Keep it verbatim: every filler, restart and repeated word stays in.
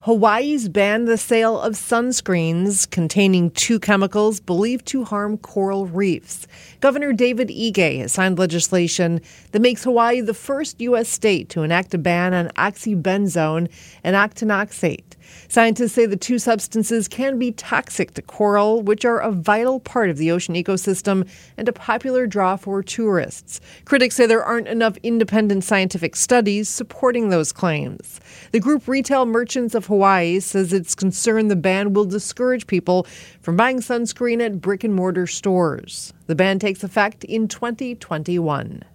Hawaii's banned the sale of sunscreens containing two chemicals believed to harm coral reefs. Governor David Ige has signed legislation that makes Hawaii the first U S state to enact a ban on oxybenzone and octinoxate. Scientists say the two substances can be toxic to coral, which are a vital part of the ocean ecosystem and a popular draw for tourists. Critics say there aren't enough independent scientific studies supporting those claims. The group Retail Merchants of Hawaii says it's concerned the ban will discourage people from buying sunscreen at brick-and-mortar stores. The ban takes effect in twenty twenty-one.